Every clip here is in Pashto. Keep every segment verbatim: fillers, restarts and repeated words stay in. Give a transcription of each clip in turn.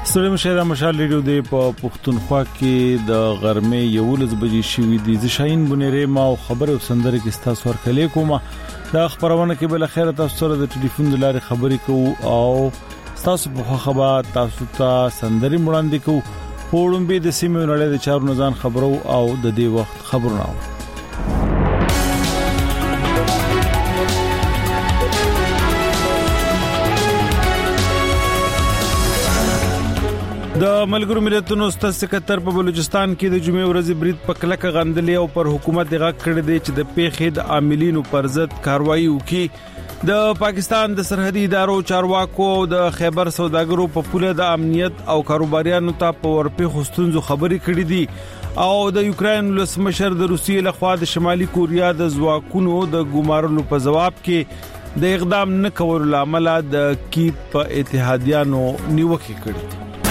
ستړي مشاهده مشال ریډیو دی په پښتونخوا کې د غرمې یولس بجې شوې دي ز شاهین بنيره ما خبر او سندره کې تاسو ورکلې کومه دا خبرونه کې بل خیره تاسو سره د ټلیفون د لارې خبرې کوو او تاسو په خبره تاسو ته سندري وړاندې کوو پوړم به د سیمې نړۍ د چارو نزان خبرو او د دې وخت خبرونه د ملګرو ملتونو ستاسو سکتر په بلوچستان کې د جمعې ورځې برید په کلکه غندلې او پر حکومت دغه کړې دي چې د پیښې د عاملینو پر ضد کاروایی وکړي د پاکستان د سرحدي ادارو چارواکو او د خیبر سوداګرو په پوله د امنیت او کاروباریانو ته په ورپې خستونزو خبرې کړې دي او د یوکرين ولسمشر د روسیې لخوا د شمالي کوریا د ځواکونو د ګمارلو په جواب کې د اقدام نه کولو لامل د کیف په اتحادیانو نیوکه کړې.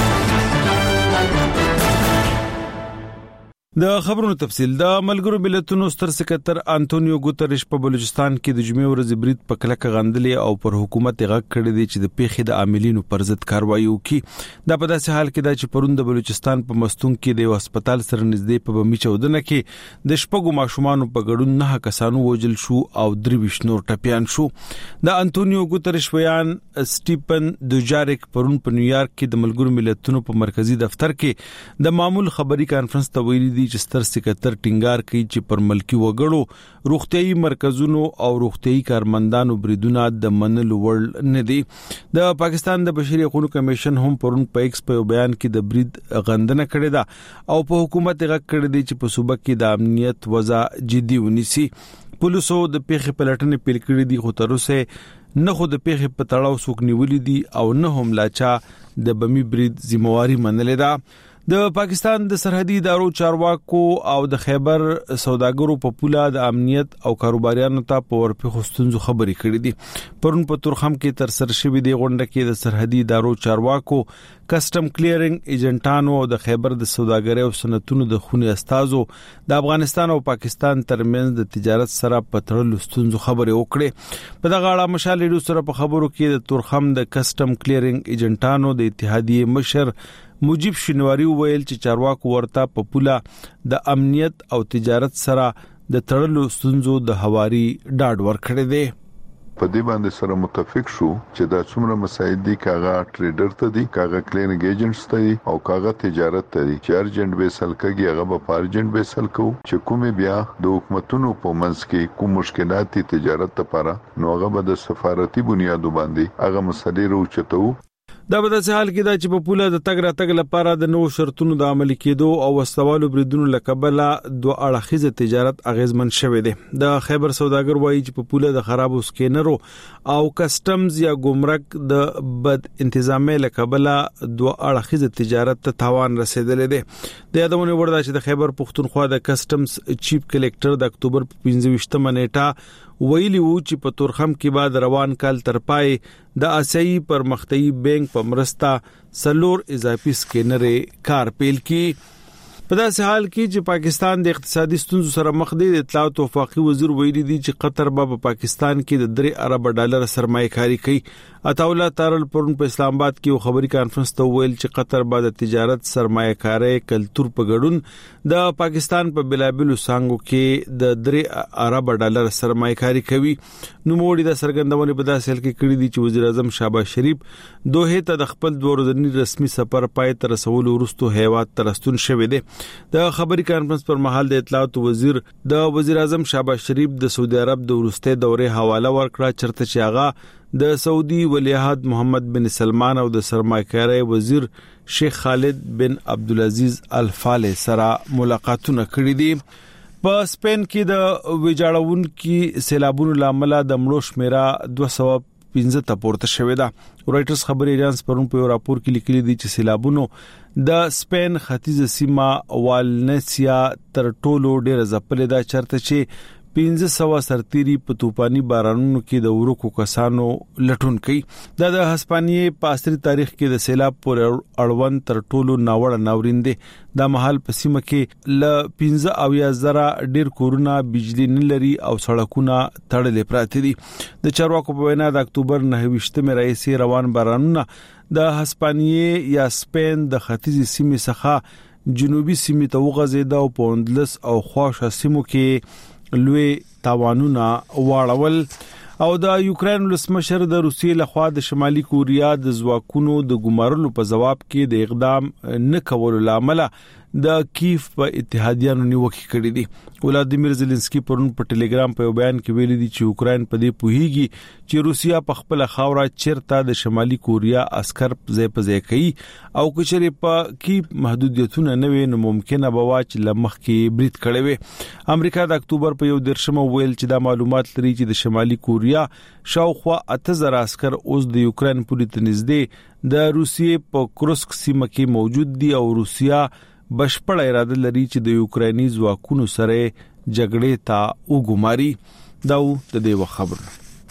د خبرونو تفصیل د ملګرو ملتونو ستر سکتر انټونیو ګوتریش په بلوچستان کې د جمعې ورځې برید په کلکه غندلې او پر حکومت غږ کړی دی چې د پیښې د عاملینو پر ضد کاروایی وکړي. دا په داسې حال کې دا چې پرون د بلوچستان په مستون کې د هسپتال سره نږدې په بمی چودنه کې د شپږو ماشومان په ګډون نه کسانو وژل شو او درې وشنور ټپيان شو. د انټونیو ګوتریش بیان سټیفن دوجاریک پرون په نیویارک کې د ملګرو ملتونو په مرکزی دفتر کې د معمول خبري کانفرنس ته ویلي دي چې ستر سکتر ټینګار کوي چې پر ملکی وګړو روغتيایي مرکزونو او روغتيایي کارمندانو بریدونه د منلو وړ نه دي. د پاکستان د بشري حقوقو کمیشن هم پرون په ایکس په بیان کې د برید غندنه کړې ده او په حکومت غږ کړی دی چې په صوبه کې د امنیت وضع جدي ونیسي. پولیسو د پیښې پلټنې پیل کړې دي خو تر اوسه نه خو د پیښې په تړاو څوک نیولې دي او نه هم لاچا د بمی برید ذمہواری منلې ده. د پاکستان د سرحدي ادارو چارواکو او د خیبر سوداګرو په پوله د امنیت او کاروباریانو ته په ورپې خستونزو خبرې کړې دي. پرون په تورخم کې تر سره شوې دی غونډه کې د سرحدي ادارو چارواکو کسٹم کلیرینګ ایجنټانو او د خیبر د سوداګرۍ او صنعتونو د خونې استادو د افغانستان او پاکستان ترمنځ د تجارت سره په تړلو ستونزو خبرې وکړې. په دغه اړه مشال ریډیو سره په خبرو کې د تورخم د کسٹم کلیرینګ ایجنټانو د اتحادیې مشر مجيب شنواری ویل چې چارواکو ورته په پوله د امنیت او تجارت سره د تړلو ستونزو د هواري ډاډ ورکړی دی. په دې باندې سره متفق شو چې دا څومره مسایل دي کاغه ټریډر ته دي کاغه کلینګ ایجنټس ته دي او کاغه تجارت ته دي چې ارجنټ به سلکږي هغه به پارجنټ به سلکو چې کومه بیا د حکومتونو په منځ کې کوم مشکلات دي تجارت لپاره نو هغه به د سفارتي بنیادو باندې هغه مسلې روچتو. دا په داسې حال کې دا چې په پوله د تګ راتګ لپاره د نوو شرطونو د عملي کېدو او واستوالو بریدونو لکبله دوه اړخیزه تجارت اغیزمن شوه دی. د خیبر سوداګر وایي چې په پوله د خرابو سکینرو او کسٹمز یا ګمرک د بد انتظامی لکبله دوه اړخیزه تجارت ته تاوان رسیدلی دی. د یادونه وردا چې د خیبر پښتونخوا د کسٹمز چیف کلیکټر د اکتوبر په پنځه ویشتمه نیټه ویلی وو چې په تورخم کې بعد روان کال تر پای د آسیایي پرمختیایي بانک په مرسته سلور اضافي سکینرې کار پیل کی. په داسې حال کې چې پاکستان د اقتصادي ستونزو سره مخ دی، د اطلاعات او وفاقي وزیر ویلي دی چې قطر به په پاکستان کې د درې ارب ډالر سرمایه کاری کوي. عطاالله تارل پرون په اسلام آباد کې یو خبري کانفرنس ته ویل چې قطر به د تجارت سرمایه کاری کلتور په ګډون د پاکستان په بلابلو سانګو کې د درې ارب ډالر سرمایه کاری کوي. نو موړي د سرګندونه په داسې حال کې کړی دی چې وزیر اعظم شهباز شریف دوه ته د خپل دوه ورځنی رسمي سفر پای تر رسول ورستو هیواد ترستون شوه دی. د خبري کانفرنس پر مهال د اطلاعات وزیر د وزیر اعظم شهباز شریف د سعودي عرب د ورسته دورې حواله ورکړه چرته چې هغه د سعودي ولیعهد محمد بن سلمان او د سرمایه‌کاري وزیر شیخ خالد بن عبدالعزيز الفالح سره ملاقاتونه کړې دي. په سپین کې د ویجاړون کې سیلابونو لامل د مړو شمیره دوه سوه پنځه ته پورته شوې ده. رائټرز خبري ایجنس پرون په راپور کې لیکلي دي چې سیلابونو د سپین ختیځه سیمه والنسیا تر ټولو ډېر ځپلې ده چرته چې پنځه سوه سرتيري په توپاني بارانونو کې د ورکو کسانو لټون کوي. دا د هسپانیې په عصري تاریخ کې د سیلاب پر اړوند تر ټولو ناوړه ناورین دی. دا مهال په سیمه کې ل پنځه اویا زره ډیر کورونه بجلی نه لري او سړکونه تړلې پراته دي. د چارواکو په وینا د اکتوبر نهه ویشتمه راځي روان بارانونه د هسپانیې یا سپین د ختیځي سیمې څخه جنوبي سیمې ته وغځیدل او په اندلس او خواشه سیمو کې لوی تاوانونه واړول. او د یوکرين ولسمشر د روسیې لخوا د شمالي کوریا د ځواکونو د ګمارلو په جواب کې د اقدام نه کولو لامل د کیف په اتحادیانو نیوکه کړې دي. ولادیمیر زيلنسکي پرون په ټلګرام په بیان کې ویلي دي چې یوکرين په دې پوهیږي چې روسیا په خپل خاوره چیرته د شمالي کوریا عسكر ځای په ځای کوي او کچري په کیف محدودیتونه نه وي نو ممکنه به واچ لمخ کې برید کړي وي. امریکا د اکتوبر په یو درشمه ویل چې دا معلومات لري چې د شمالي کوریا شاوخوا اته زره عسكر اوس د یوکرين پولیس نږدې د روسیې په کروسک سیمه کې موجود دي او روسیا بشپړ اراده لري چې د یوکراني ځواکونو سره جګړې ته وګماري. دا د دې خبر.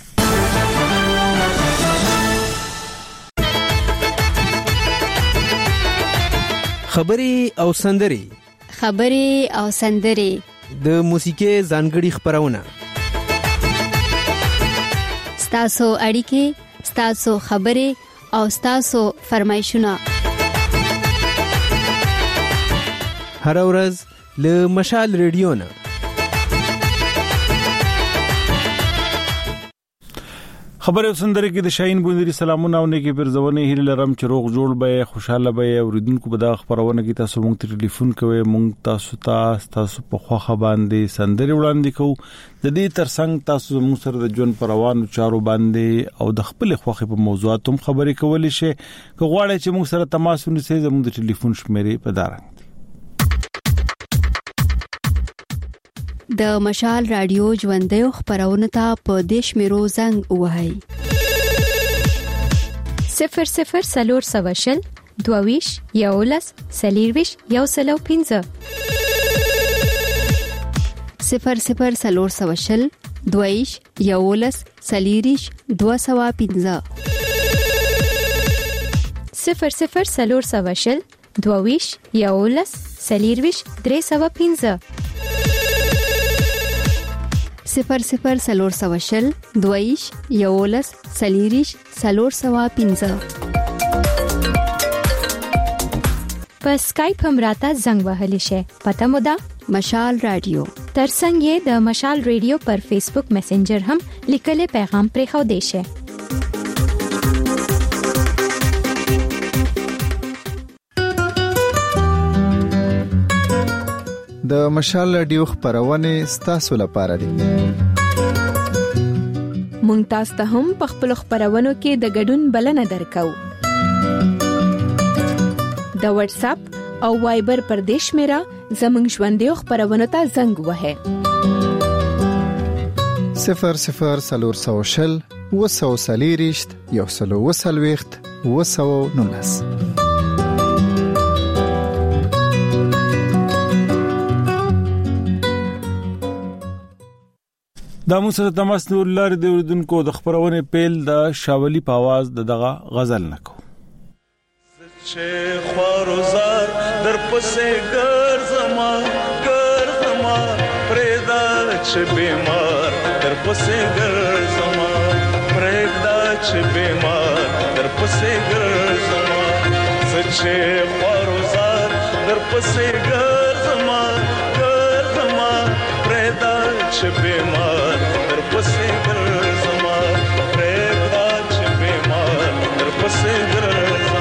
خبري او سندري خبري او سندري د موسیقي ځانګړي خبرونه ستاسو اړیکې ستاسو خبري او ستاسو فرمایشونه هر ورځ له مشال ریډیو نه. خبره سندره کې د شاهین بوندري سلامونه او نیکی پرځونه هیله لرم چې روغ جوړ به خوشاله به اوریدونکو به دا خبرونه کې تاسو مونږ ته ټلیفون کوئ مونږ تاسو ته تاسو په خوخه باندې سندره وړاندې کوو. د دې ترڅنګ تاسو مونږ سره د ژوند پروانو چارو باندې او د خپل خوخه په موضوعاتو هم خبرې کولې شي. که غواړئ چې مونږ سره تماس ونیسئ زموږ د ټلیفون شمیرې په دارنګ د مشال رادیو ژوندې خبرونه ته په دیش میرو زنګ وهاي صفر صفر سلور سواشل دوویش یولس سلیرویش یوسلو پینزه صفر صفر سلور سواشل دوویش یولس سلیریش دو سوا پینزه صفر صفر سلور سواشل دوویش یولس سلیرویش درې سوا پینزه صفر صفر سلور سواشل دویش یولس سلیریش سلور سوا پینزه. په اسکایپ هم راته زنګ وهلی شي. پته مو ده مشال رادیو. ترڅنګ یې د مشال رادیو پر فیسبوک میسنجر هم لیکلي پیغام پرې خو دی شي. د مشال رادیو خبرونه ستاسو لپاره دي. مونږ تاسو ته هم په خپل خبرونو کې د ګډون بلنه درکو. د واتس اپ او وایبر پر دیش میرا زمنګ ژوندې خبرونه ته زنګ وهه صفر صفر سلور سوشل وسو سلیریشت یو سلو وسلويخت وسو نونس. دا مو سره تماس نور لار د اوریدونکو د خبرونه پیل د شاولی په आवाज د دغه غزل نکو. چې خوارزار در پسې ګرځما ګرځما پرېدا چې بیمار در پسې ګرځما پرېدا چې بیمار در پسې ګرځما چې خوارزار در پسې ګرځما ګرځما پرېدا چې بیمار در پسې ګرځما پرېدا چې بیمار در پسې ګرځما.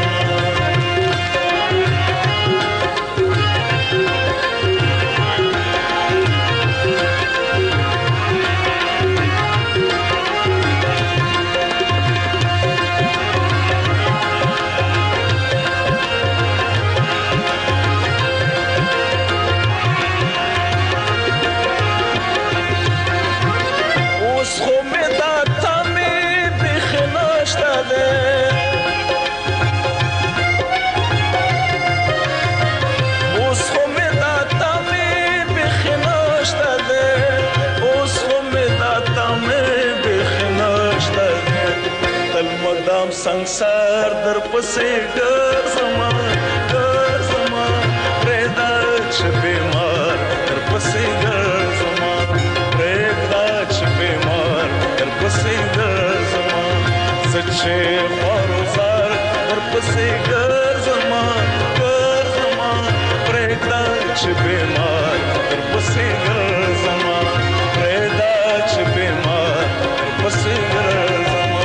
संसार در پسې ګرځما ګرځما پرېدا چې بیمار در پسې ګرځما پرېدا چې بیمار در پسې ګرځما سچې خروزار در پسې ګرځما ګرځما پرېدا چې بیمار در پسې ګرځما پرېدا چې بیمار در پسې ګرځما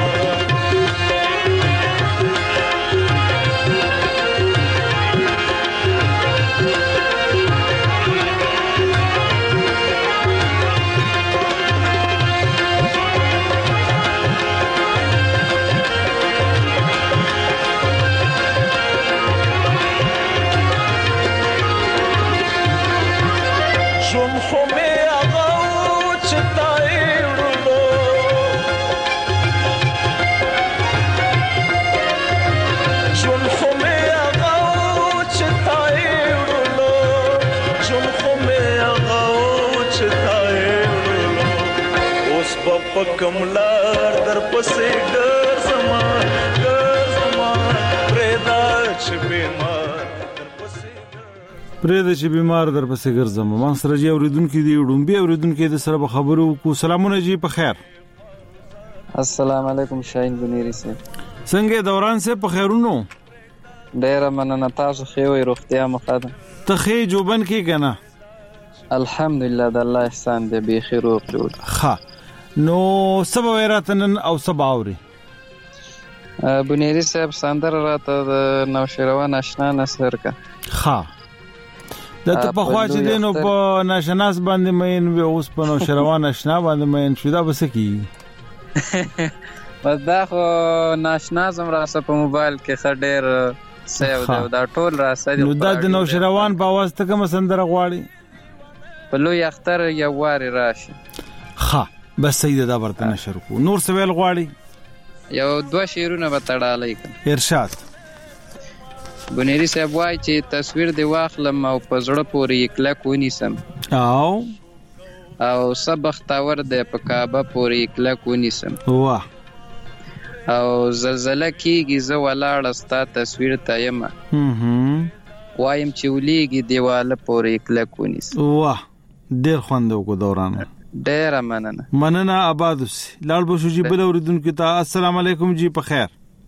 کملار در پسې ګرځما ګرځما پرېدا چې بیمار در پسې پرېدا چې بیمار در پسې ګرځما ما سره جی اوریدونکو دی وډمبي اوریدونکو د سره خبرو کو سلامونه جی په خیر السلام علیکم شاهین بنيري سي څنګه دوران سه په خیرونو ډیر مننه تاسو خو یې روغتیا مخاده ته خې جوبن کې کنه الحمدلله د الله احسان دې به خیر او خیر ها نو سبا وراتنن او سبا اوري بنيري صاحب ساندر راته د نوشروان آشنا نصر کا ها د ته په خوا چې دینو په ناشناس باندې مین و اوس په نوشروان آشنا باندې مین شو دا بس کی بس دا خو ناشنا زم راسه په موبایل کې خډیر سیو دا ټول راسه نو دا د نوشروان په واسطه کوم سندره غواړي په لوی اختر یو واری راشي ها بس سید دا ورته نشر کو نور سویل غواړي یو دوه شیرونه به تړالای ارشاد بنيري صاحب وای چې تصویر دی واخلم او په زړه پورې کله کونی سم او او سبخ تاور دی په کعبه پورې کله کونی سم واه او زلزلہ کیږي زه ولاړ استا تصویر تایم هم وایم چې ولېږي دیواله پورې کله کونی سم واه ډیر خوندو کو دوران ډیر مننه مننه آباد اوسې لاړ بشو جی بل اوریدونکو ته السلام علیکم جی په خیر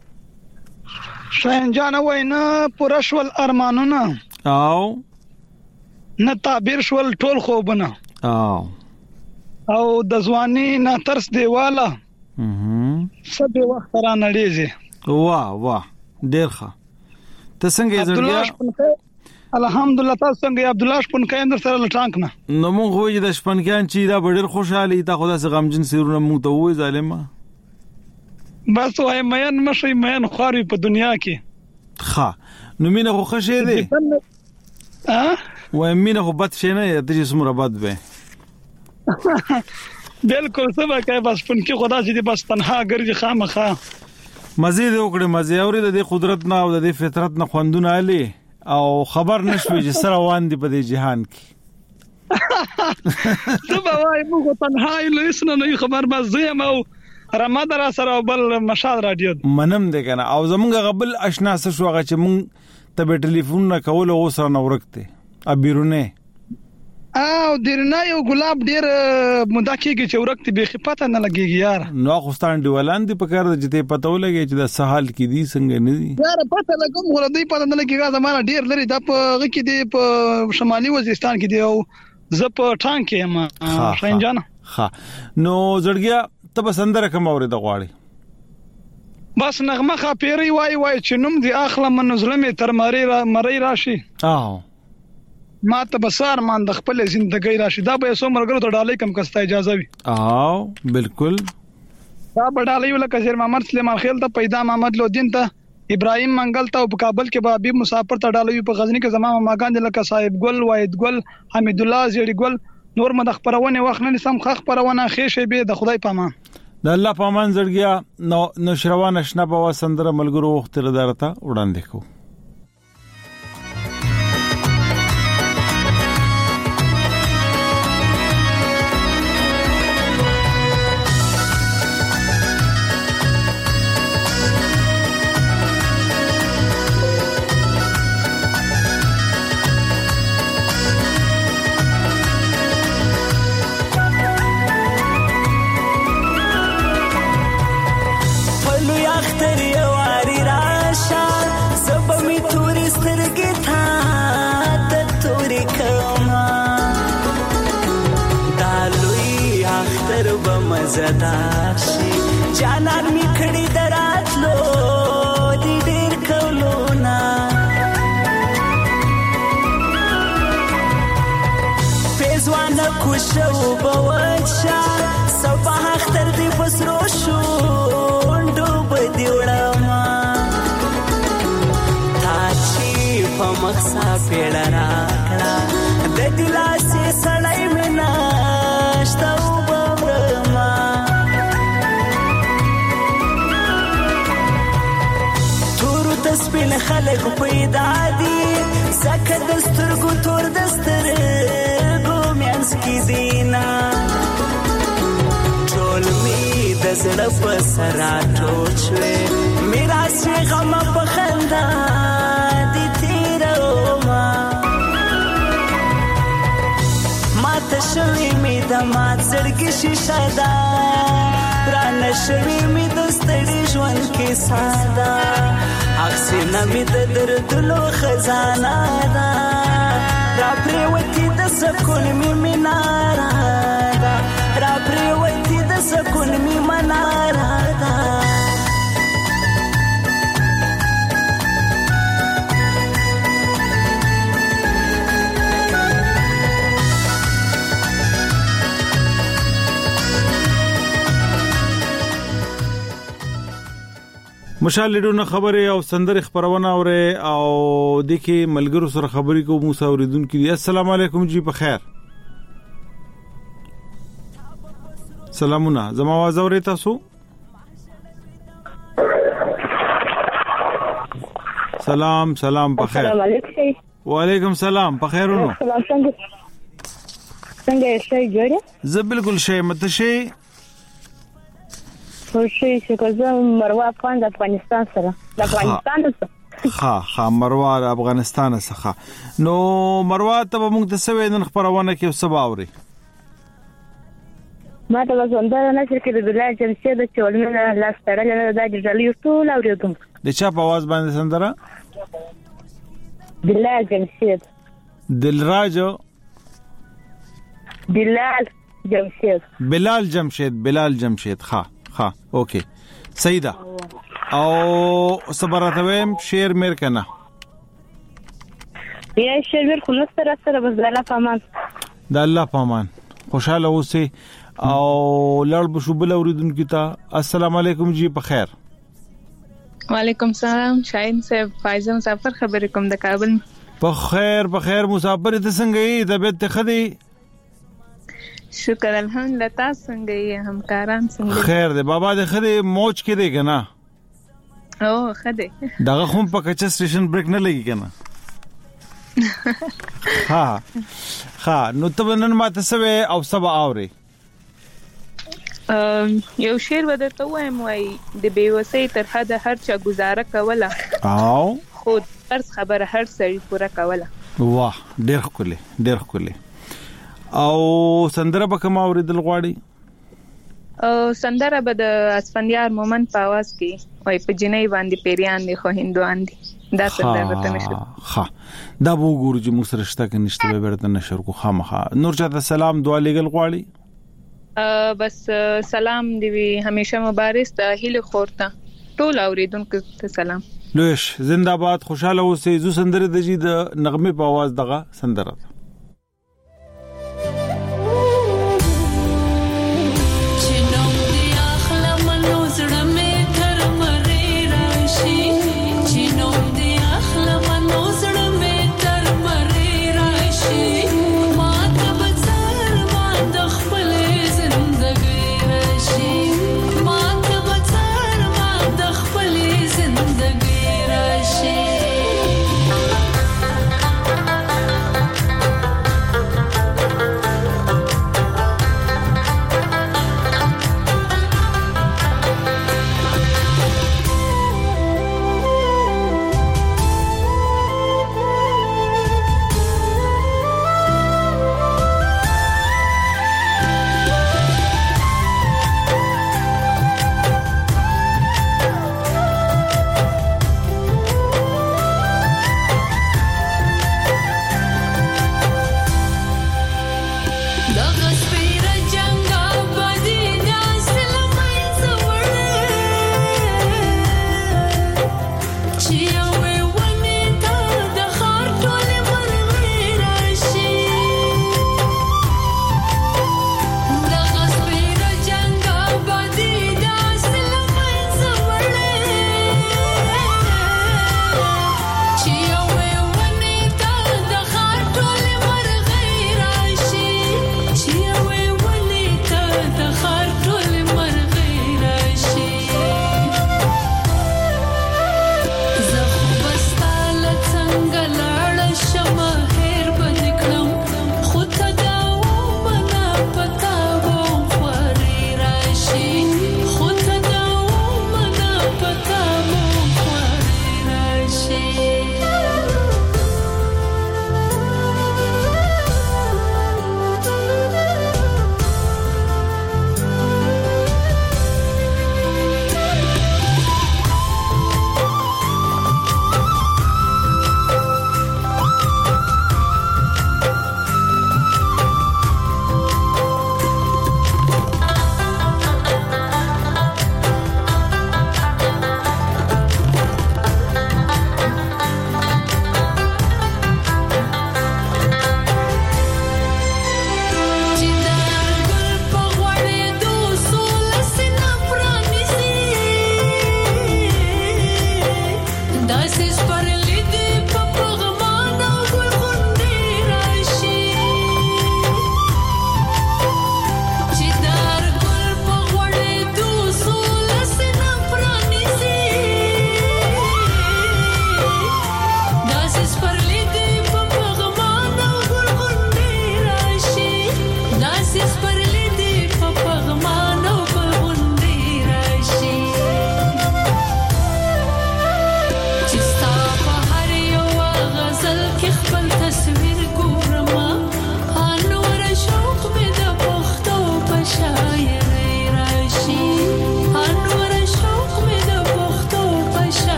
شاهین جان وینا پوره شول ارمانونه او نه تعبیر شول ټول خوبونه او او د ځواني نه ترس دیواله هم سبه وخت را نړیږي واه واه ډیر ښه ته څنګه زړګیا الحمدلله تاسو څنګه عبد الله شپن کاندر سره لټانک نه نو موږ وې د شپنکیان چې دا ډېر خوشاله تا خدا څخه غمجن سیرونه موږ ته وې ظالما بس وای مېن مشي مېن خوري په دنیا کې ښه نو مینه خو خشه دی ها وای مینه خو بد شي نه د دې سمره بد به بالکل سبا کې بس پن کې خدا چې بس تنها ګرځي خامخا مزید وکړه مزه اوري د قدرت نه او د فطرت نه خوندونه علي او خبر نشوي چې سره وان دي په دې جهان کې سبا وای موږ تنها لسنه نه خبر بس زم او رمضان سره بل مشال رادیو منم دې کنه او زمونږ غبل آشنا سره شو هغه چې مونږ ته ټلیفون نه کول او سره نه ورکته ابيرونه او درنه یو ګلاب ډیر مونږه کېږي چې ورکته به خپته نه لګيږي یار نو خوستان دی ولاندې په کار د جته پته ولګي چې د سهال کې دي څنګه نه دي یار پته لګم غره دی پته نه لګيږي زمانه ډیر لري د په کې دی په شمالي وزیرستان کې دی او ز په ټانک کې ما شاین جان ها نو زړګیا ته بسندره کوم اورې د غواړي بس نغمه خاپيري وای وای چې نوم دی اخله من ظلمي تر مری را مری راشي او ما ته بسار مان د خپل ژوندۍ راشي دا به سو مرګرو ته ډالې کم کستا اجازه وي او بالکل دا بډالې ول کثیر محمد سلیمان خیل ته پیدا محمد لودین ته ابراهيم منګل ته په کابل کې به حبيب مسافر ته ډالې په غزنی کې زمام ماګان د لکه صاحب ګل واحد ګل حمید الله زیړی ګل نور مد خبرونه وخت نه سم خخ خبرونه خېشه به د خدای پامان د الله پامان زړګیا نو نشروان آشنا په وسندره ملګرو وخت لدارته وړاندې کو سترګې تا د تورې کما دا لوی اختر به مزدار شي جانان می کړي دراتلو دی ډېر کولونا پیزوانه کوشو بوچا سبا اختر دی بسرو شو ډوب دی وړما تا چې په مخسا پیړه راکړه د دلاسې سړی مې ناشته وبورما تورو د سپین خلک پیدا دي زکه د سترګو تور د سترګو میانس کې دینا ټول می د زړه په سرا ټول شوې میرا سي غم په خندا دي تیرو ما ما ته شوي می د ما زړګي شیشه دا ران شوي می د ستړي ژوند کې ساده اکسینه می د دردلو خزانه دا را پریوتی د سکون می مناره دا را پریوتی د سکون می مناره دا مشالډونه خبره او سندره خبرونه اوره او د کې ملګرو سره خبرې کوم موسی اوریدونکو دي السلام علیکم جی په خیر سلامونه زما आवाज اوري تاسو سلام سلام په خیر السلام علیکم وعلیکم سلام په خیرونو څنګه شي جوړه زه بالکل شي مته شي خوشي چې مروه افغان د افغانستان سره د افغانستان سره ها ها مروه د افغانستان څخه نو مروه ته موږ د سوي نن خبرونه کې سبا اوري ما ته وزندار نه چې د بلال جمشید د چولمنه لاس تړل نه د جلي ټول اوریدم د چا په आवाज باندې سندره بلال جمشید دلراجو بلال جمشید بلال جمشید بلال جمشید ها ها اوکے صحیح ده او صبراتویم شیر میر کنه یا شیر میر خو نو سره سره بس د الله پامان د الله پامان خوشاله اوسئ او لړ بشو بل اوریدونکو ته السلام علیکم جی په خیر وعلیکم السلام شاهین صاحب فایزه مسافر خبرې کوم د کابل په خیر په خیر مسافر ته څنګه یې طبيعت ته خدي شکر الحمدلله تاسو څنګه یې همکاران څنګه خیر دی بابا د خدي موج کې دی کنه او خدي دغه هم په کچ سټیشن بریک نه لګي کنه ها ها نو ته نن ماته سوي او سبا اوري یو شعر ودرته وایم وای د بیوسۍ تر حد هر چا گزاره کوله او خود فرض خبره هر سړی پوره کوله واه ډېر ښکلی ډېر ښکلی او سندره به کوم اوریدل غواړي او سندره به د اسفندیار مومن په आवाज کې وای په جنۍ باندې پیریان دي خو هندوان دي دا سندره ته نشو ها دا وګورو چې موږ سره شته کې نشته به ورته نشر کو خامخا نور چاته سلام دعا لګل غواړي بس سلام دی همیشه مبارک ته هیله خورته ټول اوریدونکو ته سلام لوش زنده‌باد خوشاله اوسئ زو سندره د جی د نغمه په आवाज دغه سندره زندگی راشي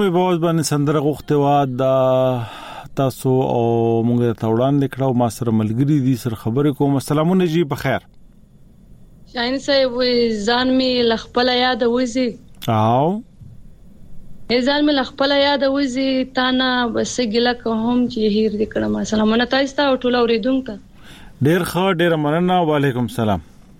مې بوز باندې سندره غوښته وا دا تاسو او موږ ته وړاندې کړو ما سره ملګری دي سره خبرې کوم. السلام علیکم جی بخیر. شاین صاحب ځان می لخپل یاد وځي او ځان می لخپل یاد وځي تا نه بس ګله کوم چې هیر دې کړم. السلام علیکم تاسو ته ټول اوریدونکو ډیر ښه ډیر مننه. وعلیکم السلام.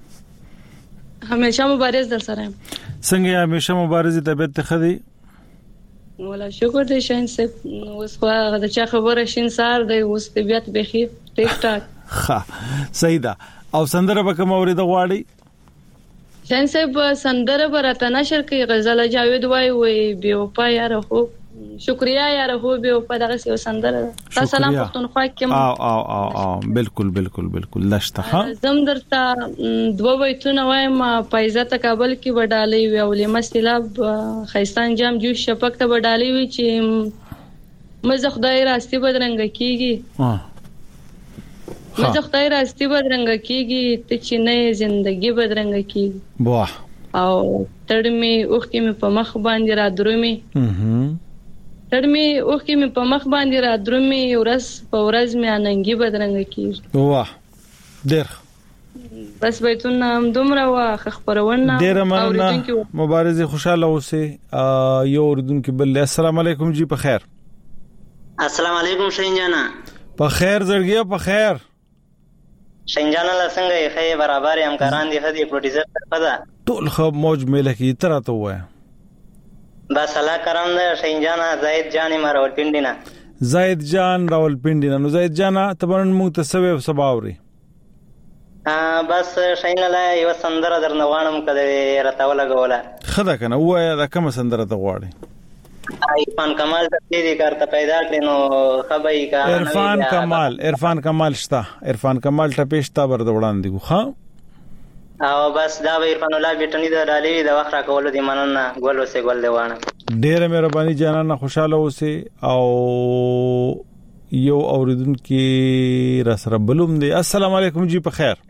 همیشه مبارز در سره څنګه همیشه مبارز طبيعت ته خدي ولا شکر دې شاین صاحب اوس خو دا چې خبره شین سار دی اوس طبيعت بخیر ټیک ټاک ښه صحیح ده. او سندره به کوم اورید غواړي شاین صاحب سندره برته نشر کوي غزل جاوید وای وای بي وفا یاره خو شکریا یاره خو بي وفا دغه یو سندره تاسو سلام پښتونخوا کې او او او او بالکل بالکل بالکل لشته زم درته دوه بیتونه وایم پایزه کابل کې وډالې وی او لمسلاب خیستان جام جو شپک ته وډالې وی چې مزه خدای راستی بدرنګ کیږي مزه خدای راستی بدرنګ کیږي ته چې نه زندگی بدرنګ کیږي واه او تړمي اوخ کې مې په مخ باندې را درومي تړمي اوخ کې مې په مخ باندې را درومي ورس په ورځ مې اننګي بدرنګ کیږي واه ډېر بس بیتونه هم دومره واخ خبرونه ډېر مننه مبارزه خوشاله اوسه. یو اوریدونکو بل السلام علیکم جی په خیر. السلام علیکم شین جانا په خیر زړګیا په خیر شین جانا لا څنګه یې خې برابر همکاران دي خدي پروډوسر پدا ټول خو موج مله کی تر ته وای بس الله کرام ده شین جانا زاید جان مرول پینډینا زاید جان راول پینډینا نو زاید جانا تبرن مو ته سبب سباوري ا بس شین لا یو سندره درنوانم کده راتاو لګولا خدا کنه وای دا کوم سندره ته غواړي عرفان کمال ته دې کارته پیدا کړنو خبري کا عرفان کمال عرفان کمال شتا عرفان کمال ټپېشتا بر دوړاندې کو ها او بس دا به عرفان الله بیٹنی دا ډالې د وخت را کول دي مننه ګول وسه ګول دی وانه ډېر مهرباني جانانه خوشاله اوسه او یو اوریدونکو را سره بلوم دی. السلام علیکم جی په خیر.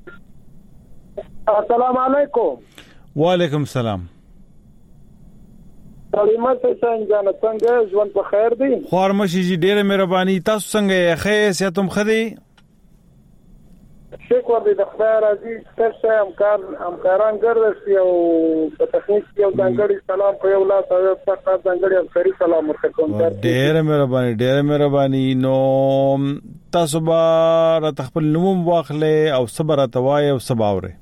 السلام علیکم. وعلیکم السلام. سلامت شین جان څنګه ژوند په خیر دی؟ خورمشي جی ډېر مهرباني تاسو څنګه ښه سیاتم خدي شکر دې د خدای راضي ستاسو همکار همکاران ګرځي او په تخنیک یو ځانګړي سلام په یو لاس او په ځانګړي همکاري سلام ورکوم. ډېر مهرباني ډېر مهرباني نو تاسو به را خپل نوم واخلې او صبر اتوای او سباوره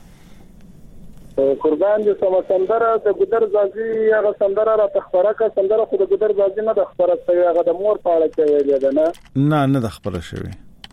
قربان دي سم سندره د ګدر زازي هغه سندره را تخبره کا سندره خو د ګدر زازي نه د خبره شوی هغه د مور په اړه کې ویل ده نه نه نه د خبره شوی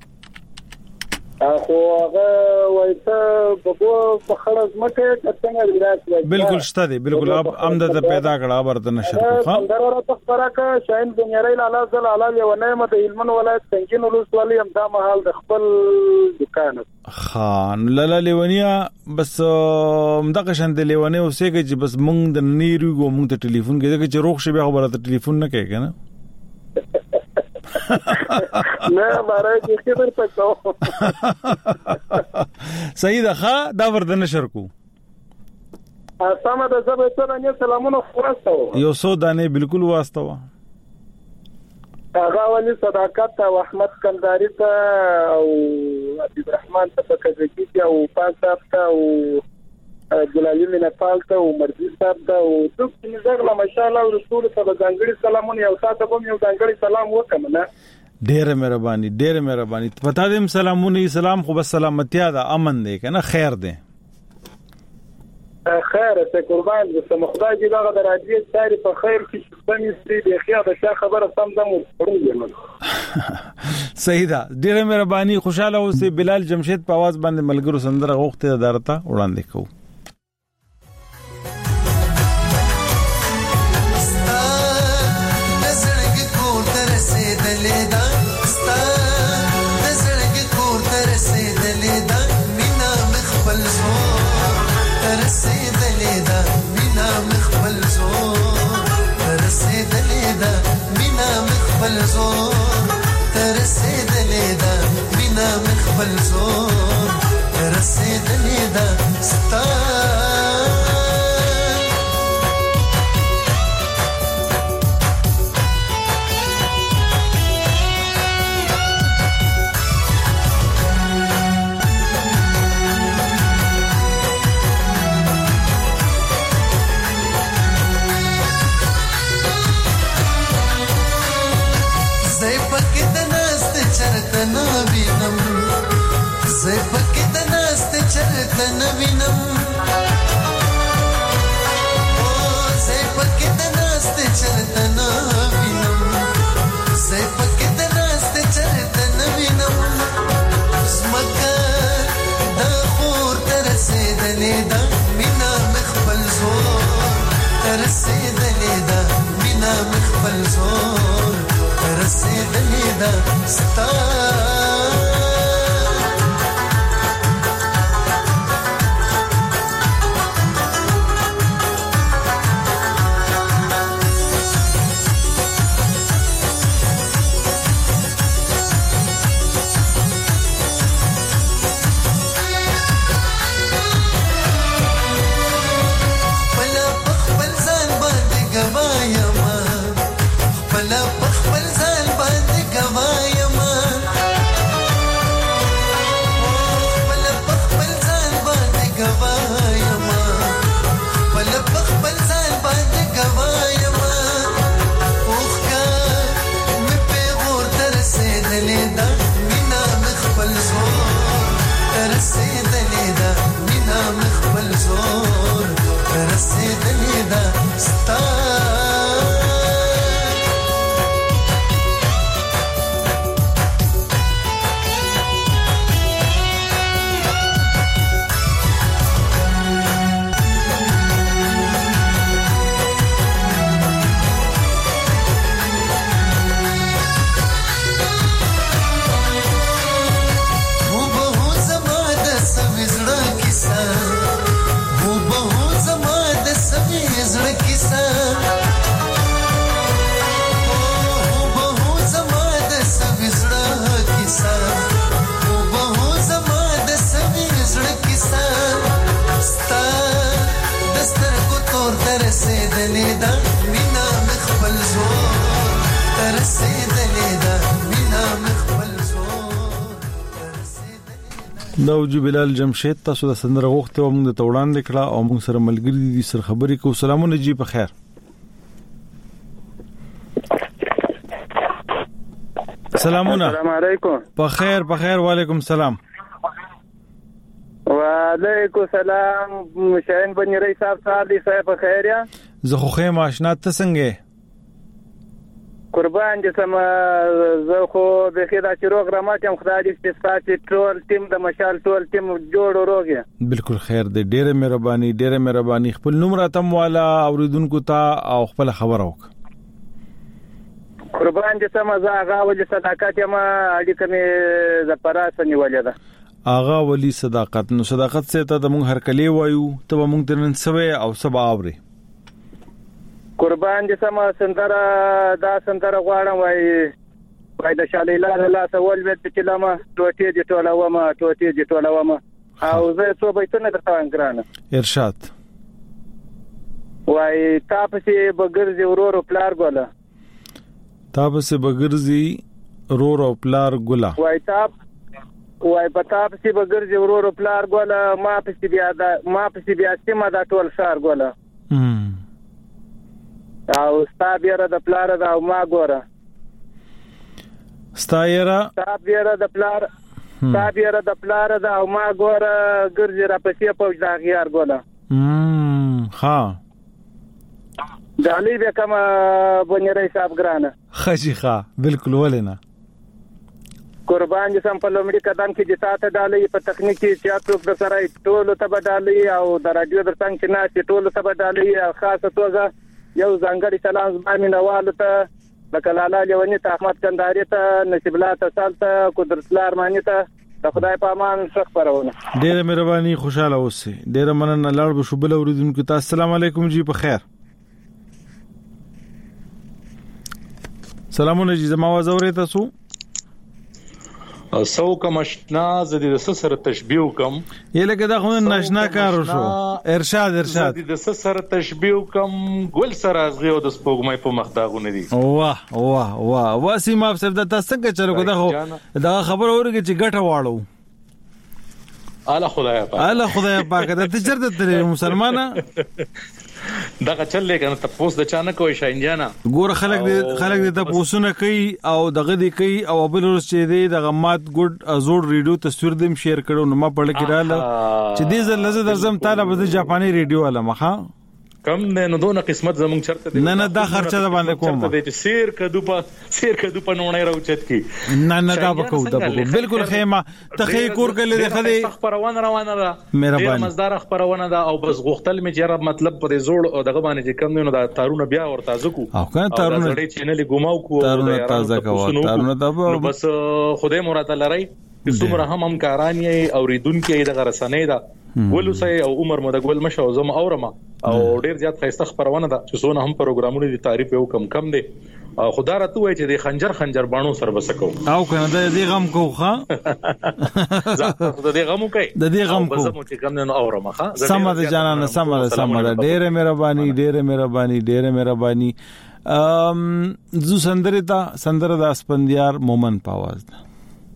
خو هغه وایته بګو په خلاص مکه څنګه ولایت بالکل شته دي بالکل اب امدد پیدا کړه برته نشر کو ها سندره را تخبره کا شاین بنیری لاله زل علاوه یو نعمت علمن ولایت څنګه ولوس والی هم دا محل د خپل دکان خان لاله لیونیا بس مدغه شند لیونه اوسېږي چې بس مونږ د نیروګو مونږ ته ټلیفون کوي چې روغ شي به خبره ته ټلیفون نه کوي کنه نه بارای کې خبر پکاو صحیح ده ښا دا ورته نشر کو اسامه د زبې ته نه سلامونه خلاصو یو سو دانه بالکل واسطه وا هغه ولي صداقت او احمد کنداری ته او عبد الرحمن ته پکې او پاساب ته او جلالی منفال ته او مرضی صاحب ته او څوک چې زغله ماشاءالله او رسول ته ځانګړي سلامونه یو تاسو کوم یو ځانګړي سلام وکم نه ډېر مهرباني ډېر مهرباني پتا دې سلامونه سلام خو بس سلامتیا ده امن دی کنه خیر دی خیر ته قربان دې سم خدای دې دا د راډیو ساري په خیر کې څنګه ستې د خیا د شا خبره سم دمو پړو صحیح ده ډېر مهرباني خوشاله اوسه. بلال جمشید په आवाज باندې ملګرو سندره غوښته درته وړاندې کوو. رسیدلې ده ستا دا وجو بلال جمشید تاسو د سندره غوښته و موږ د توړان لیکړه او موږ سره ملګری دي سر خبرې کو. سلامونه جی په خیر. سلامونه. السلام علیکم. په خیر په خیر. وعلیکم السلام. وعلیکم السلام. مشاین بنی رئیس صاحب صاحب دی صاحب په خیر یا؟ زه خو خیم آشنا ته څنګه قربان دي سم. زه خو به خدا چې روغ رمات هم خدای دې ستاسو ټول ټیم د مشال ټول ټیم جوړ وروږي. بالکل خیر دې. ډېره مهرباني ډېره مهرباني. خپل نوم راتم والا اوریدونکو ته او خپل خبر وک. قربان دي سم. زه هغه ولې صداقت یم اړیکه مې د پراسه نیولې ده. آغا ولی صداقت. نو صداقت څه ته د مونږ هر کلی وایو ته مونږ ترن سوي او سبا اوري. قربان دي سم. سندره دا سندره غواړم وای وای د شالیلا لا سوال وت چې لمه ټوټې دي ټوله ومه ټوټې دي ټوله ومه او زه څو بیتونه درته وانګرانه. ارشاد. وای تاسو بغرزي ورور پلار ګوله. تاسو بغرزي رور او پلار ګوله. وای تاسو وای پتا پسې بغرزي ورور پلار ګوله ما پسې بیا دا ما پسې بیا سیمه دا ټول شهر ګوله. او ستا بیره د پلار دا او ما ګوره. ستا یره ستا بیره د پلار ستا بیره د پلار دا او ما ګوره ګرځي را پسې پوج دا غیار ګوله. ام ها دالی به کما بنیرای صاحب ګرانه. خجی ښا بالکل ولنه. قربان دي سم. په لومړي قدم کې د تاسو ډالۍ په تخنیک کې چې تاسو د سره ټول ته بدالي او د رادیو د څنګه چې نه ټول ته بدالي خاصه توګه یو ځانګړی سلام زمامي نواله ته لکه لالا لیونی ته احمد کندهاري ته نصیب الله ته ته قدرت الله ارماني ته د خدای په امان شخ پرونه. ډېر مهرباني. خوشاله اوسئ. ډېر مننه. لاړ به شوبل اوریدونکو ته السلام علیکم جی په خیر. سلامونه جی زما आवाज اورئ تاسو؟ سو کوم آشنا زدي د سره تشبيه کوم یله دا خو ناشنا کار شو. ارشاد ارشاد. زدي د سره تشبيه کوم ګل سره ازغي او د سپوږمۍ په مخداغونه دي. واه واه واه واسي ما افسر د تاسو څنګه چلو دا خو دا خبر اورګه چې ګټه واړو. الله خدای پاک الله خدای پاک د تجربه د مسلمانانه دغه چل لګنه تاسو د چانه کوی شاینجانا ګور خلک دې خلک دې تاسو نه کوي او دغه دې کوي او بل ورځ چې دې دغه مات ګډ زوړ ریډیو تصویر دې شیر کړو نو ما پړ کې رااله چې دې زل لزه درزم تعالی به جاپانی ریډیو علما ها کم نه نو دونه قسمت زمون چرته دی نه نه دا خرچه ده باندې کوم چرته دی سیر کدو په سیر کدو په نونه راوچت کی نه نه دا بکو دا بکو بالکل خیمه ته کور کله ده خدي خبرونه روانه ده مهرباني مزدار خبرونه ده او بس غختل می جرب مطلب پر زوړ او دغه باندې چې کم نه دا تارونه بیا ور تازه کو او کنه تارونه زړې چینل ګماو کو تارونه تازه کو تارونه دا بس خدای مراد لري څومره هم هم کارانی او ریدونکې دغه رسنۍ ده ولوسای او عمر مو د ګول مشه زم اورما او ډیر زیات خسته خبرونه ده چې څونه هم پروګرامونه دي تعریف یو کم کم دي خدا راته وای چې د خنجر خنجر بانو سر بسکو او کنه د دې غم کو ښا د دې غم کوي د دې غم کو زمو چې کم نه اورما ښا سم د جانانه سم د سم د ډیره مهرباني ډیره مهرباني ډیره مهرباني ام زو سندره تا سندره د اسپندیار مومن پاواز ده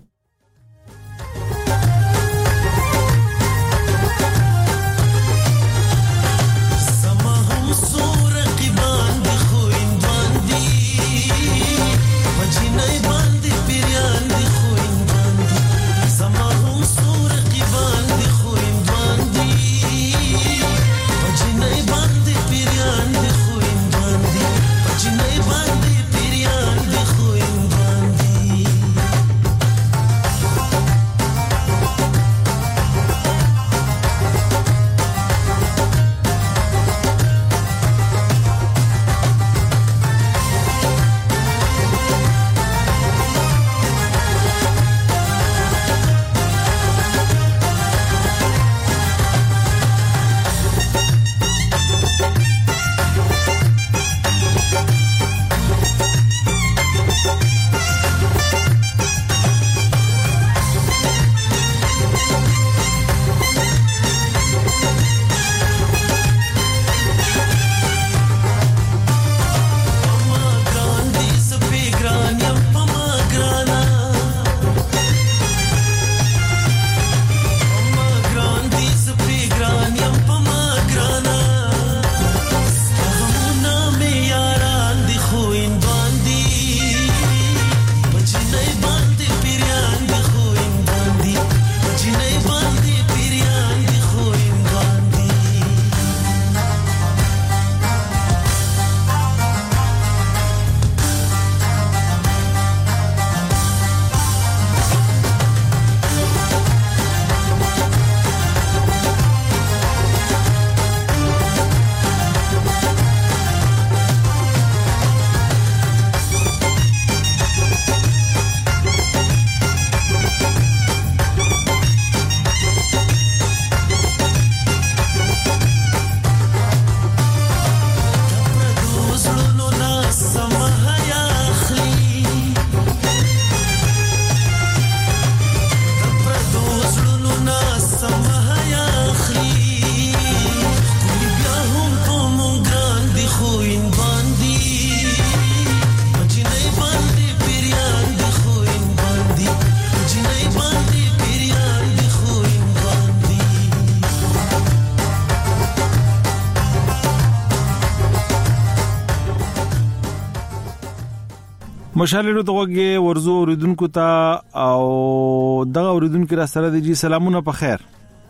مشالې دغه ورزو اوریدونکو ته او دغه اوریدونکو را سره دي سلامونه په خیر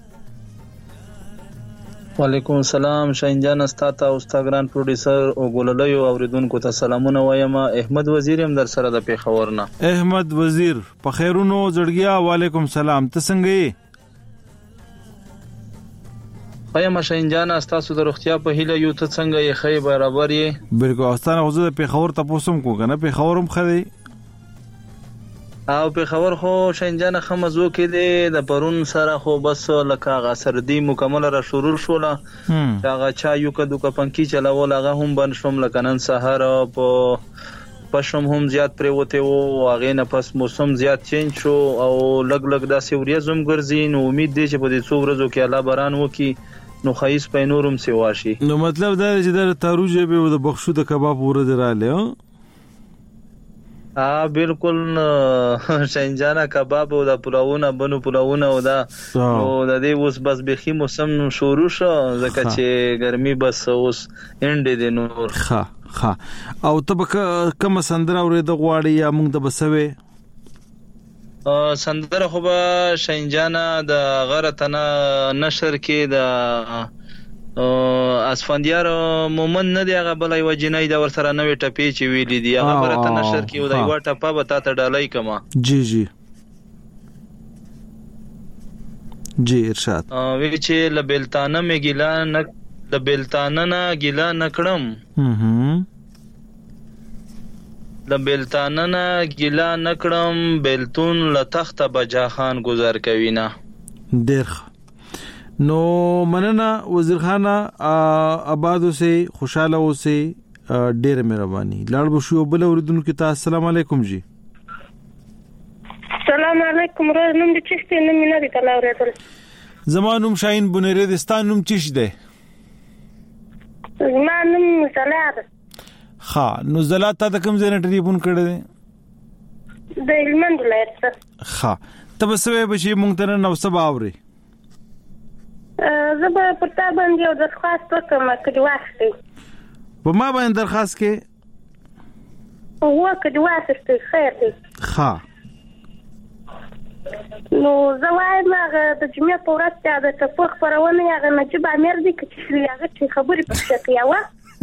وعلیکم السلام شاهین جان استاد او استاګران پروډوسر او ګوللیو اوریدونکو ته سلامونه وایم احمد وزیر هم در سره د پیښور نه احمد وزیر په خیرونو زړګیا وعلیکم السلام ته څنګه یې خایم شاهین جان استاسو د روغتیا په هیله یو ته څنګه یې خی برابر یې بالکل استاد غوځه د پیښور ته پوسم کو کنه پیښورم خدي او پیښور خو شاهین جان خمزو کې دی د پرون سره خو بس لکه غا سردی مکمل را شروع شوله هغه چا یو کدو کپنکی چلاول هغه هم بن شوم لکنن سحر په پښم هم زیات پریوته او هغه نه پس موسم زیات چینج شو او لګ لګ داسې وریزم ګرځي نو امید دی چې په دې څو ورځو کې الله باران وکي نو خیس په نورم سیوا شي نو مطلب دا چې د تاروجه به د بخښو د کباب ورته رااله ا بالکل شینجانا کباب او د پلاوونه بنو پلاوونه او دا او د دې اوس بس بخي موسم شروع شو ځکه چې ګرمي بس اوس اند دي نور ها ها او تبک کوم سندره اورید غواړي یا موږ د بسوي سندره خو به شینجانا د غرتنه نشر کې د اسفندیار مومن نه دی هغه بل یو جنۍ د ور سره نوې ټپې چې ویلې دی هغه برته نشر کې و دا یو ټپه به تا ته ډالای کما جی جی جی ارشاد وی چې لبلتانه می ګیلا نه لبلتانه نه ګیلا نکړم هم لبلتانه نه ګیلا نکړم بلتون لتخت بجا خان گذر کوي نه ډیر نو مننه وزیر خان آباد اوسئ خوشاله اوسئ ډیر مهرباني لاړ بشو بل اوریدونکو ته السلام علیکم جی السلام علیکم روز نوم د چشتي نوم نه دی تل اوریدل زمانوم شاهین بنیردستان نوم چش دی زمانوم زلات ها نو زلات ته کوم ځای نه ټلیفون کړی دی د هلمند ولایت ها تبسوي بشي مونږ ته نو سبا اوري زبا پرتا باندې یو درخواست وکم کډي واسطه په ما باندې درخواست کې هو کډي واسطه خیر دی ها نو زوایم هغه د جمعې په ورځ ته د تفوخ پرونه هغه نجيب امیر دی چې هغه چې خبرې پښه کوي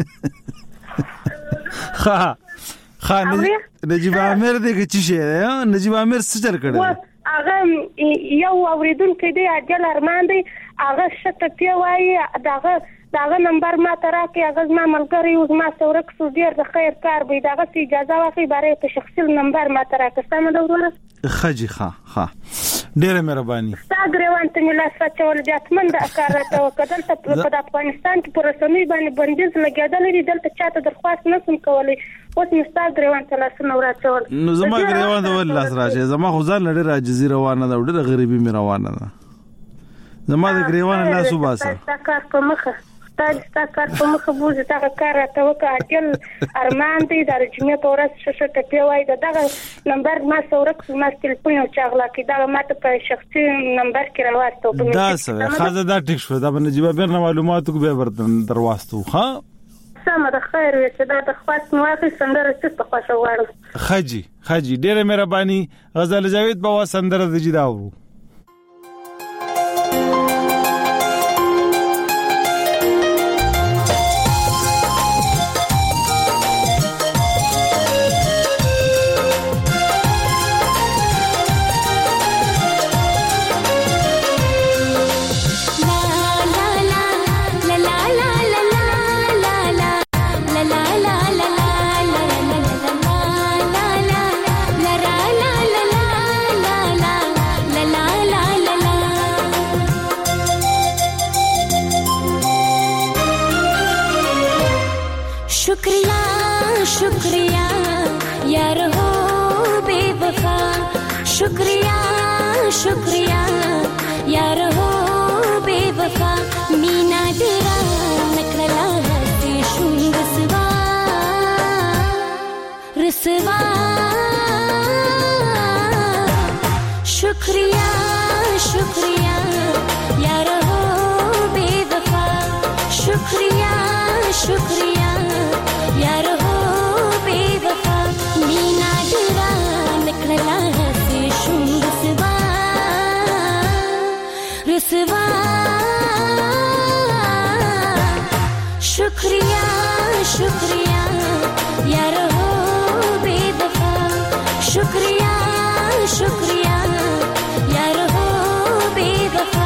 ها ها نجيب امیر دی چې شه نجيب امیر څه چل کړی هغه یو اوریدونکو دی اجل ارمان دی هغه شته پی وای داغه داغه نمبر ما تراکي هغه ما ملګری او ما سورک سو ډیر د خیر کار به داغه اجازه واخی برای ته شخصي نمبر ما تراکه سم د ورور خجی ها ها ډیره مهرباني استاګریوان ته ملا سچول جاتمن د کار ته وکړل ته په افغانستان کې پر رسمي باندې بندیز لګیدل دي دلته چاته درخواست نسم کولای اوس مستاګریوان ته لاسونه ورچول نو زما ګریوان د ول لاس راځي زما خو ځان لړ راځي روانه ده ډیره غریبي مې روانه ده زما د ګریوان لاس وباسه تا کار کومه تا کار کومه بوزه تا کار ته وکړل ارمان دی د جمعې په ورځ ششه ته پیوای دغه نمبر ما سورک ما ټلیفون چاغلا کې دا ما ته په شخصي نمبر کې راوستو دا څه خاصه دا ټیک شو دا باندې جواب نه معلوماتو به ورته دروازتو ها سم د خیر وي دا د خاص نوافي سندره څه په خوښه وړم خجی خجی ډیره مهرباني غزل جاوید بابا سندره د جداو शुक्रिया शुक्रिया यार हो बेवफा मीना तेरा नकला हसी शुंग रसवा रसवा शुक्रिया शुक्रिया यार हो बेवफा शुक्रिया शुक्रिया यार हो बेवफा मीना तेरा नकला रसवा रसवा शुक्रिया शुक्रिया यार हो बेवफा शुक्रिया शुक्रिया यार हो बेवफा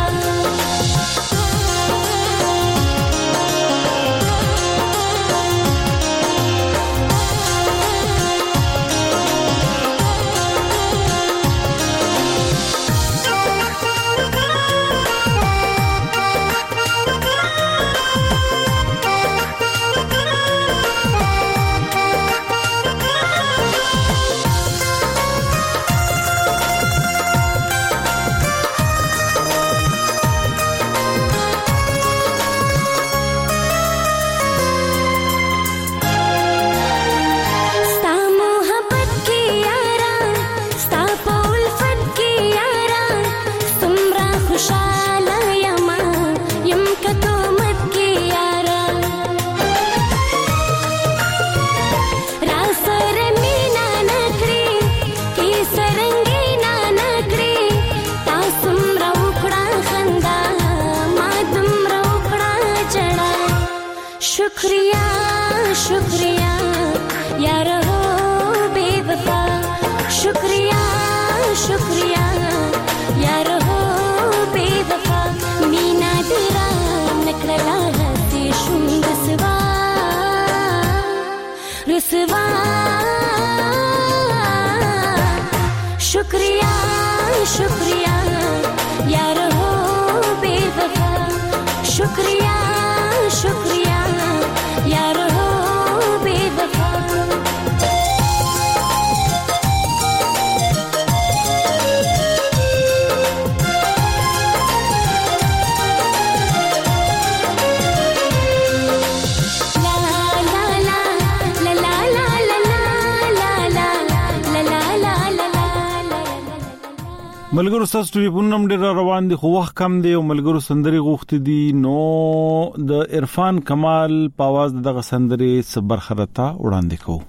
ملګرو تاسو ټلیفون نم ډیر روان دي خو وخت کم دی او ملګرو سندري غوښتي دي نو د عرفان کمال په आवाज دغه سندري صبر خرتا وړاندې کوو.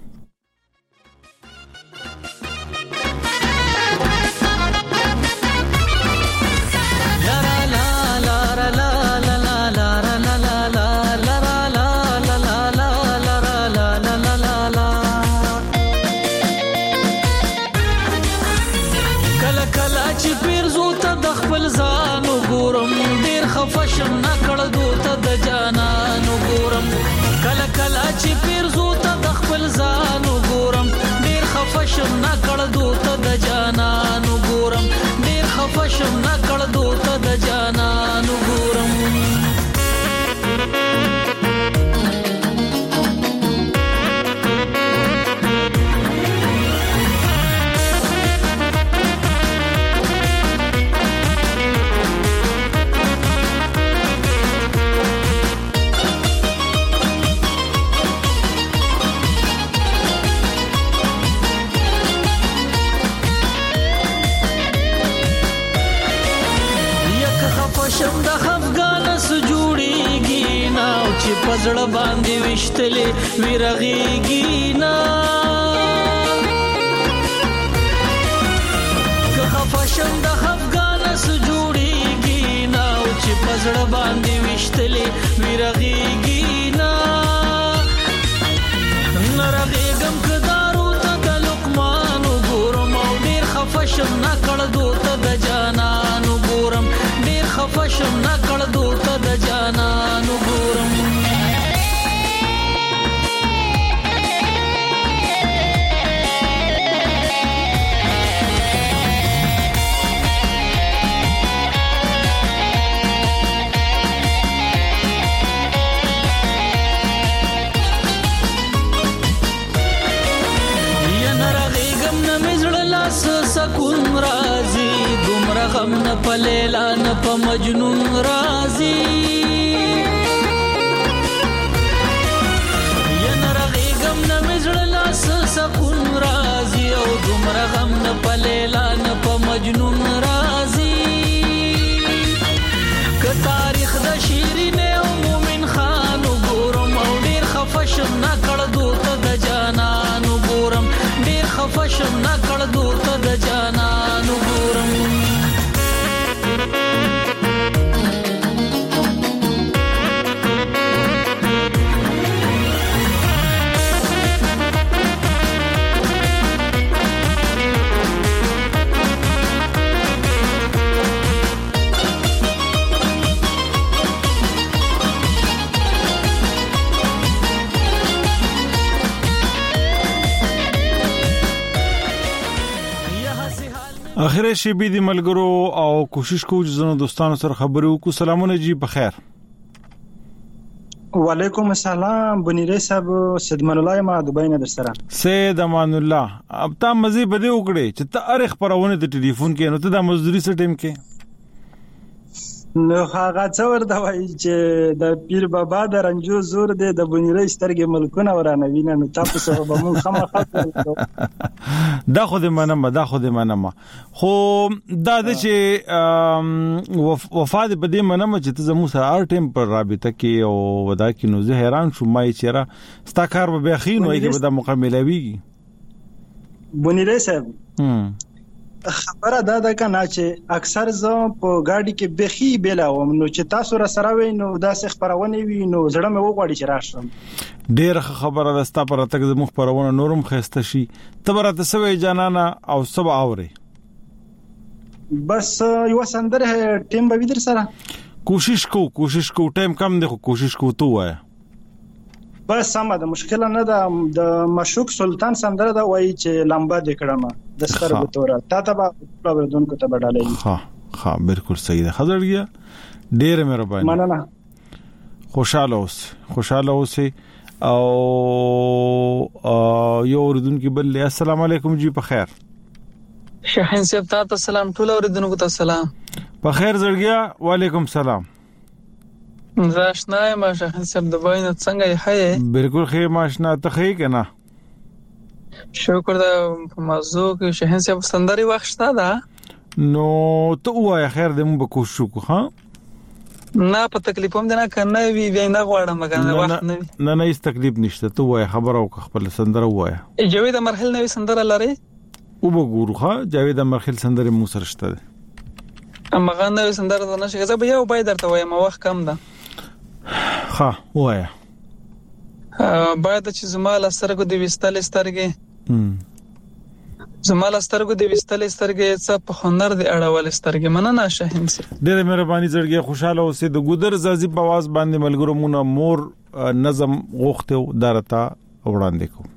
پزړه باندې وشتلې ویرغېږي نا که خفشم د افغان سره جوړېږي نا او چې پزړه باندې وشتلې ویرغېږي نا نرغېږم کدارو ته د لقمان ګورم او ډېر خفشم نه کړ دوته د جانان ګورم ډېر خفشم نه کړ دوته د جانان ګورم سکون رازي دومره غم نه په لیلا نه په مجنون رازي یا نرغېږم نه مې زړه لاس سکون رازي او دومره غم نه په لیلا نه په مجنون رازي که تاریخ د شیرینه او مومن خان ګورم او ډېر خفشم نه کړ دوته د جانان ګورم ډېر خفشم نه کړ دوته د جانان ګورم اخر شي بي دي ملګرو او کوشش کوو چې زنه دوستانو سره خبرې وکړو. سلامونه جی بخیر. وعلیکم السلام بنيره صاحب سید امان الله ما دوبۍ نه در سره سید امان الله. اب تا مزي بده وکړي چې ته ارخ پرونه د ټلیفون کې نو ته د مزدوري سره ټیم کې نو هغه څور دا وایي چې د پیر بابا د رنجو زور دی د بنيره سترګې ملکونه ورانوي نه نو تاسو به مون خامخا دا خو دې منم دا خو دې منم خو دا د چې وفاد په دې منم چې ته زموږ سره ار ټیم پر رابطه کې او ودا کې نو زه حیران شوم ما چې را ستا کار به خین وایي چې به د مکملوي بنيره صاحب خبره دا ده کنه چې اکثر زه په گاډي کې بخي بلاوم نو چې تاسو را سره وي نو دا څه خبرونه وي نو زړه مې وغواړي چې راشم. ډېر خبره ده ستا پر تک زموږ خبرونه نورم خسته شي ته برته سوي جانانا او سبا اوري بس یو سندره ټیم به در سره کوشش کو کوشش کو ټیم کم دی خو کوشش کو تو وای بس سم ده مشکل نه ده د مشوق سلطان سندره ده وای چې لمبا د کړه د سترګو تور تا ته به پروردون کو ته بدلای ها ها بالکل صحیح ده حضرت گیا ډېر مهرباني مننه خوشاله اوس خوشاله اوس او یو اوردونکو بل السلام علیکم جی په خیر شاهین صاحب تاسو سلام ټول اوردونکو ته سلام په خیر زړګیا وعلیکم سلام زاشنای ما شاهین صاحب د باین څنګه یې بالکل خیر ماشنا ته خې کنه شکر دا موضوع کې شاهین صاحب سندري وخت دا نو ته وای خیر دې مونږ به کوشش وکړو ها نه په تکلیف هم نه کنه وی وی نه غواړم مګر وخت نه نه نه هیڅ تکلیف نشته ته وای خبر او خپل سندره وای جاوید مرحل نوې سندره لري او وګورو ها جاوید مرحل سندره مو سره شته اما غنه سندره د نشه غزه به یو بای درته وایم وخت کم ده ها وای باید چې زمال سترګو د وستل سترګې زمال سترګو د وستل سترګې څه په هنر د اړول سترګې مننه شاهین سي ډېر مهرباني زړګي خوشاله اوسې د ګودر زازي په आवाज باندې ملګرو مونږه مور نظم غوښته درتا وړاندې کو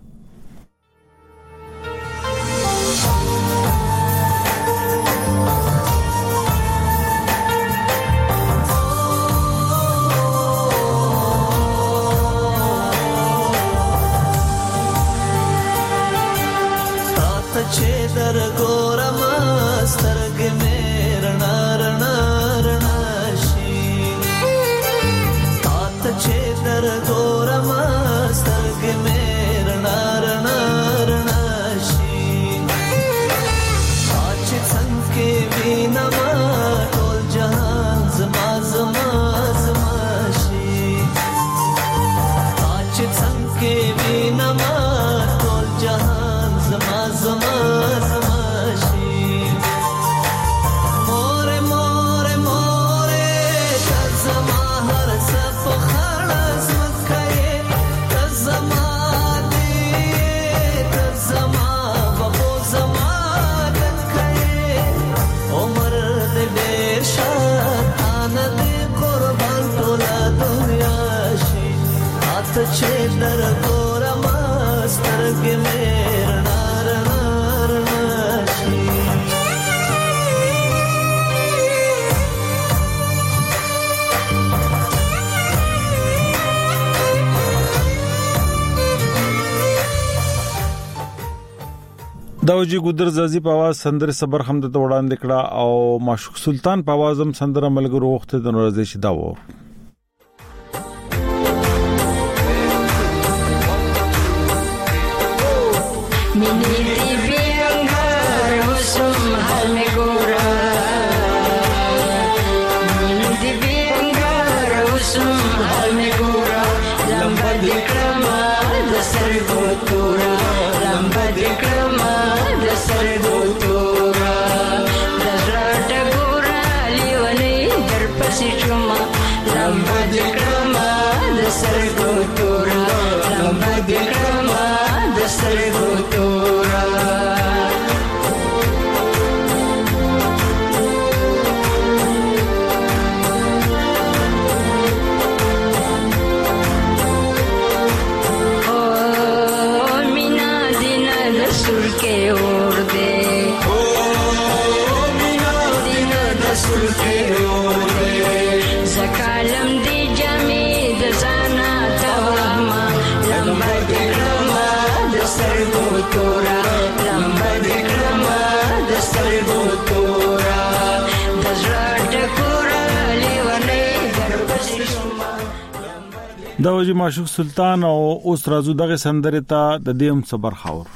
چې در ګورم سترګې مې رڼا رڼا رڼا شي تاته چې در ګورم سترګې مې رڼا رڼا رڼا شي چې څنګه وینم ټول جهان زما زما زما شي چې څنګه وینم ټول جهان زما زما زما شي مور مور مور تزما هر څه په خړس مکه تزما دې تزما بابو زما دکې عمر دې ډېر شان دې قربان ټول دنیا شي اته چې در ګورم سترګې مې رڼا رڼا رڼا شي داوجی ګودر زازي په आवाज سندره صبر حمد ته وړاندې کړه او معشوق سلطان په आवाज هم سندره ملګرو وخت د نورزي شي دا و دا وجه معشوق سلطان او اوس راځو دغه سندره ته د دیم صبر خاور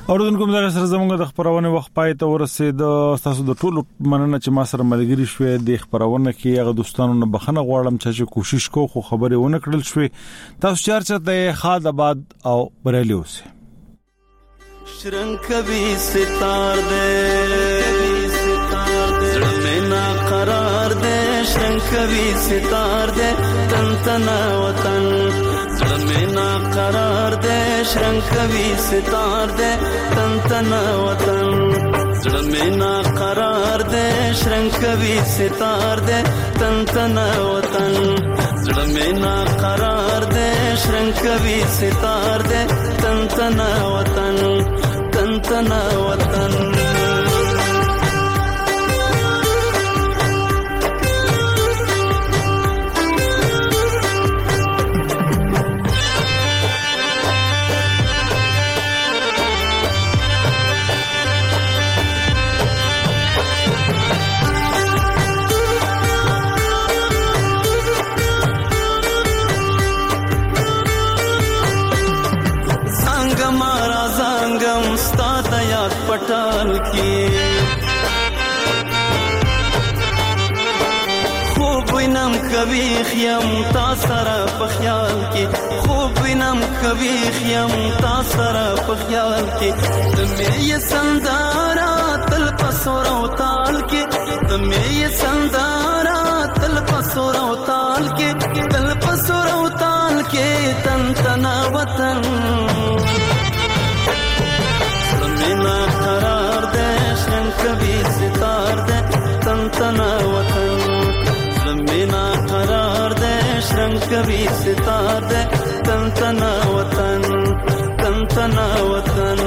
اوردونکو مزه سره زموږ د خبرونه وخت پای ته ورسید. تاسو د ټولو مننه چې ما سره ملګری شوې د خبرونه کې هغه دوستانو نه بخنه غواړم چې کوشش کو خو خبرې ونه کړل شوې. تاسو چارچته خاد آباد او بریلی اوسه. شرنگ کبھی ستار دے زړه مې نا قرار دے شرنگ کبھی ستار دے تن تنا وطن زړه مې نا قرار دے شرنگ کبھی ستار دے تن تنا وطن زړه مې نا قرار دے شرنگ کبھی ستار دے تن تنا وطن زړه مې نا قرار دے شرنگ کبھی ستار دے تن تنا وطن تن تنا وطن पटाल की खूब नम कभी खियम तासरा पख्याल की खूब नम कभी खियम तासरा पख्याल की तुम्हें ये संदारा तल पसोरा ताल की तुम्हें ये संदारा तल पसोरा ताल के तल पसोरा ताल के तन तना वतन ना करार दे शरंग कभी सितार दे तन तना वतन लम्बीना करार दे शरंग कभी सितार दे तन तना वतन तन तना वतन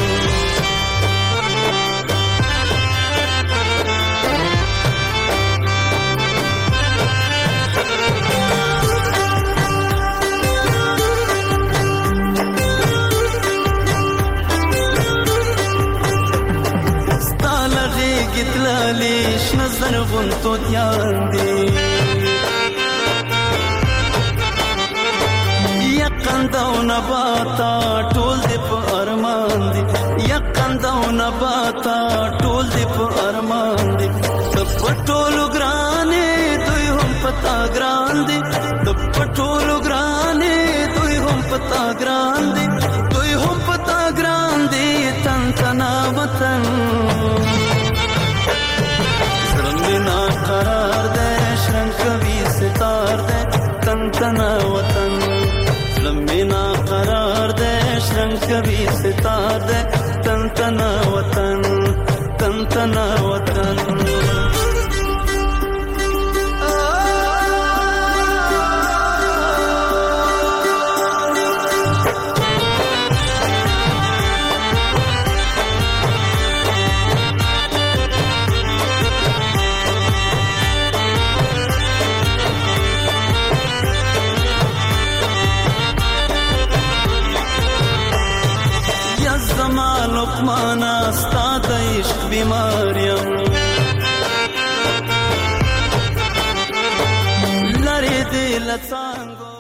گتلالیش نظر غنتو دیان دی یقندو نباتا ټول دی په ارمان دی یقندو نباتا ټول دی په ارمان دی د پټولو ګرانې دوی هم پتا ګران دی د پټولو ګرانې دوی هم پتا ګران دی دوی هم پتا ګران دی تن تنا وطن ना करार दे शरंग कभी सितार दे तन तना वतन लम्बी ना करार दे शरंग कभी सितार दे तन तना वतन तन तना वतन لقمانا استاد عشق بیماریم لری دل څنګه